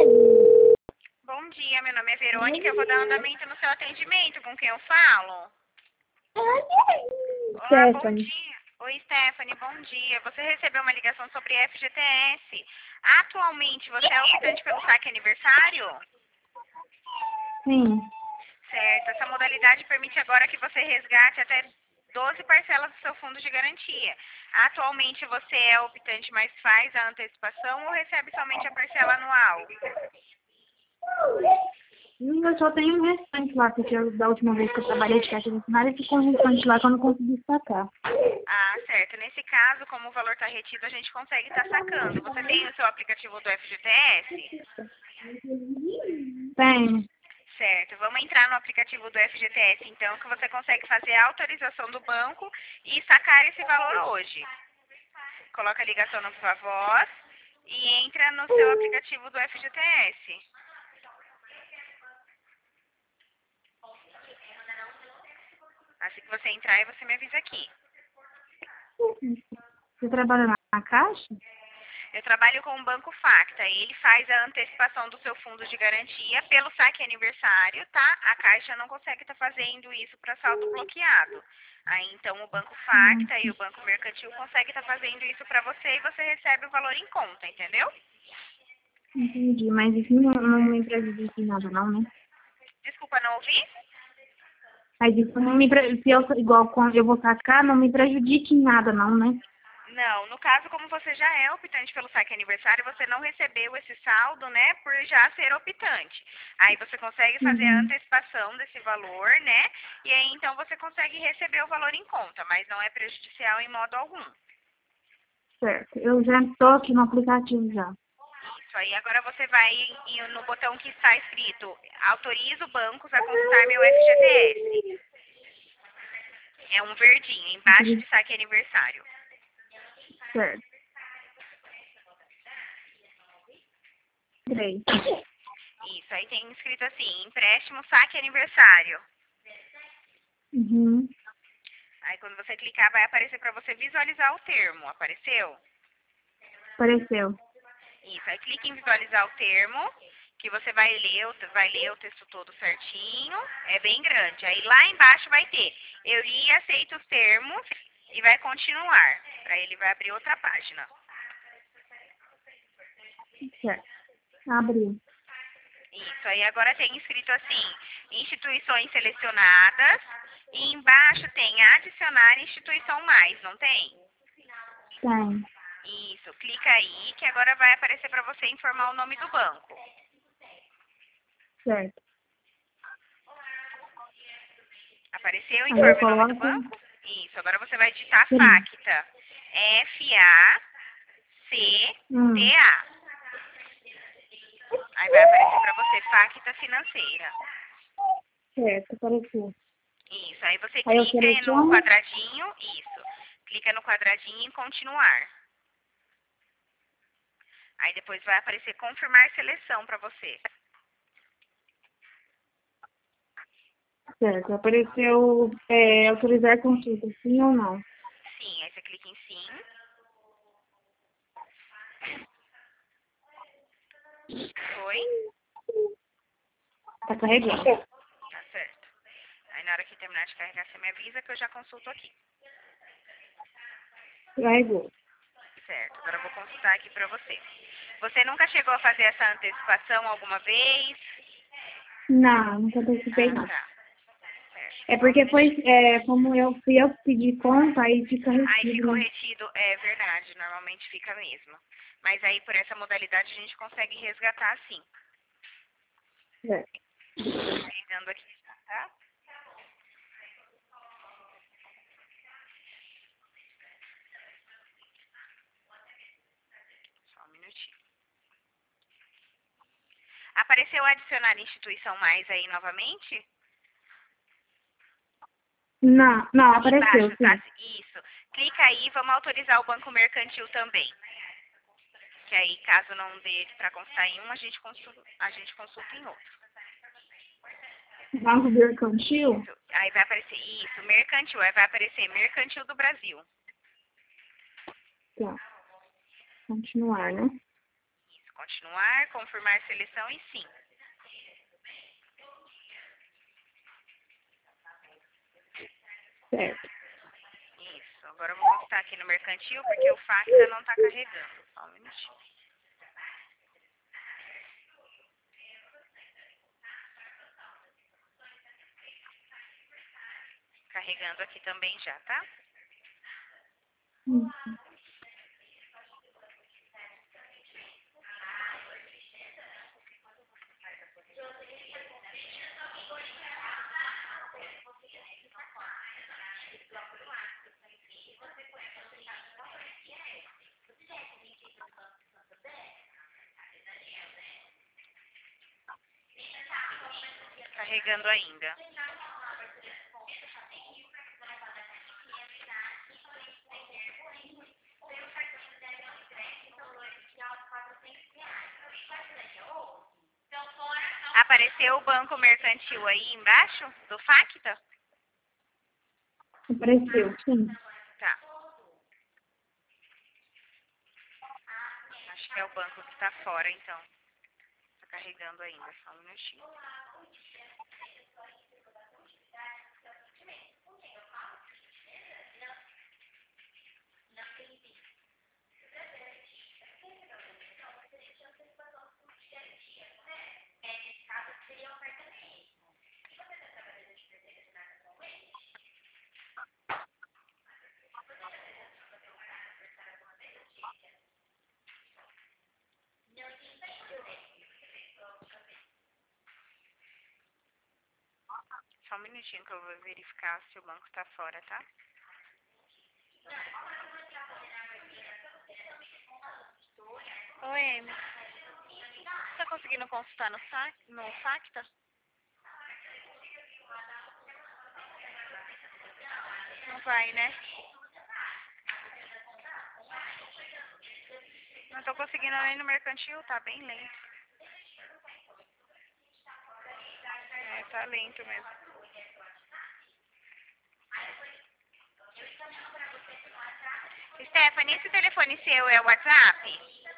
Bom dia, meu nome é Verônica, eu vou dar andamento no seu atendimento, com quem eu falo? Olá, bom Stephanie. dia. Oi, Stephanie, bom dia. Você recebeu uma ligação sobre FGTS. Atualmente, você é optante pelo saque aniversário? Sim. Certo, essa modalidade permite agora que você resgate até 12 parcelas do seu fundo de garantia. Atualmente, você é optante, mas faz a antecipação ou recebe somente a parcela anual? Eu só tenho um restante lá, porque da última vez que eu trabalhei de caixa de funcionário, ficou um restante lá que eu não consegui sacar. Ah, certo. Nesse caso, como o valor está retido, a gente consegue estar sacando. Você tem o seu aplicativo do FGTS? Tenho. Certo. Vamos entrar no aplicativo do FGTS, então, que você consegue fazer a autorização do banco e sacar esse valor hoje. Coloca a ligação na sua voz e entra no seu aplicativo do FGTS. Assim que você entrar, aí você me avisa aqui. Você trabalha na caixa? Eu trabalho com o Banco Facta e ele faz a antecipação do seu fundo de garantia pelo saque aniversário, tá? A Caixa não consegue estar fazendo isso para saldo bloqueado. Aí então o Banco Facta e o Banco Mercantil conseguem estar fazendo isso para você e você recebe o valor em conta, entendeu? Entendi, mas isso não me prejudica em nada não, né? Desculpa, não ouvi? Mas isso não me prejudica, se eu, igual quando eu vou sacar, não me prejudica em nada não, né? Não, no caso, como você já é optante pelo saque aniversário, você não recebeu esse saldo, né, por já ser optante. Aí você consegue fazer a Uhum. antecipação desse valor, né, e aí então você consegue receber o valor em conta, mas não é prejudicial em modo algum. Certo. Eu já estou aqui no aplicativo já. Isso aí, agora você vai no botão que está escrito autoriza o banco a consultar meu FGTS. É um verdinho, embaixo de saque aniversário. Certo. 3. Isso, aí tem escrito assim, empréstimo saque aniversário. Uhum. Aí quando você clicar vai aparecer para você visualizar o termo. Apareceu? Apareceu. Isso. Aí clique em visualizar o termo, que você vai ler o texto todo certinho. É bem grande. Aí lá embaixo vai ter eu li e aceito os termos e vai continuar. Aí ele vai abrir outra página. Certo. Abriu. Isso. Aí agora tem escrito assim, instituições selecionadas. E embaixo tem adicionar instituição mais, não tem? Tem. Isso, clica aí que agora vai aparecer para você informar o nome do banco. Certo. Apareceu? Aí eu Informe o nome do coloco. banco? Isso, agora você vai digitar Sim. Facta. Facta. Aí vai aparecer para você Facta Financeira. Certo, apareceu. Isso, aí você Aí eu clica no seleciono. quadradinho, isso. Clica no quadradinho em continuar. Aí depois vai aparecer confirmar seleção para você. Certo. Apareceu autorizar consulta, sim ou não? Sim, aí você clica em sim. Foi? Tá carregando. Tá certo. Aí na hora que terminar de carregar, você me avisa que eu já consulto aqui. Carregou. Certo, agora eu vou consultar aqui para você. Você nunca chegou a fazer essa antecipação alguma vez? Não, nunca participei Ah, não. tá. Certo, É só um porque foi, minutinho. como eu fui eu que pedi conta, aí fica Aí retido, ficou né? retido, é verdade, normalmente fica mesmo. Mas aí por essa modalidade a gente consegue resgatar sim. Certo. Carregando aqui, tá? Só um minutinho. Apareceu adicionar instituição mais aí novamente? Não, não, Ali apareceu, embaixo, tá? sim. Isso. Clica aí, vamos autorizar o banco mercantil também. Que aí, caso não dê para consultar em um, a gente consulta em outro. Banco Mercantil? Isso. Aí vai aparecer isso, mercantil. Aí vai aparecer mercantil do Brasil. Tá. Continuar, né? Continuar, confirmar seleção e sim. Certo. Isso. Agora eu vou consultar aqui no mercantil, porque o Facta não está carregando. Só um minutinho. Carregando aqui também já, tá? Uhum. Carregando ainda. Apareceu o banco mercantil aí embaixo do Facta? Apareceu, sim. Tá. Acho que é o banco que tá fora, então. Tá carregando ainda, só um minutinho. Só um minutinho que eu vou verificar se o banco tá fora, tá? Oi, Amy. Tá conseguindo consultar no Facta? Não vai, né? Não tô conseguindo nem no mercantil, tá bem lento. É, tá lento mesmo. Stephanie, esse telefone seu é o WhatsApp?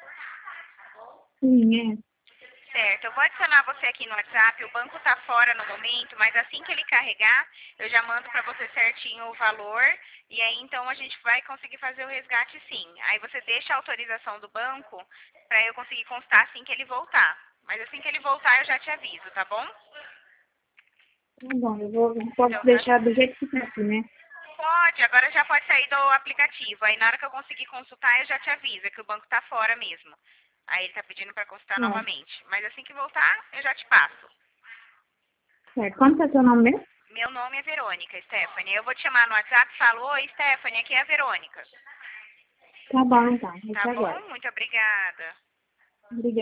Sim, é. Certo, eu vou adicionar você aqui no WhatsApp, o banco tá fora no momento, mas assim que ele carregar, eu já mando pra você certinho o valor, e aí então a gente vai conseguir fazer o resgate sim. Aí você deixa a autorização do banco pra eu conseguir constar assim que ele voltar. Mas assim que ele voltar eu já te aviso, tá bom? Tá bom, posso Então, deixar do jeito que tá aqui, né? pode, agora já pode sair do aplicativo. Aí na hora que eu conseguir consultar, eu já te aviso, é que o banco tá fora mesmo. Aí ele tá pedindo pra consultar Tá. novamente. Mas assim que voltar, eu já te passo. Certo. Quanto é seu nome mesmo? Meu nome é Verônica, Stephanie. Eu vou te chamar no WhatsApp e falo, oi, Stephanie, aqui é a Verônica. Tá bom, então. Eu te Tá aguardo. bom? Muito obrigada. Obrigada.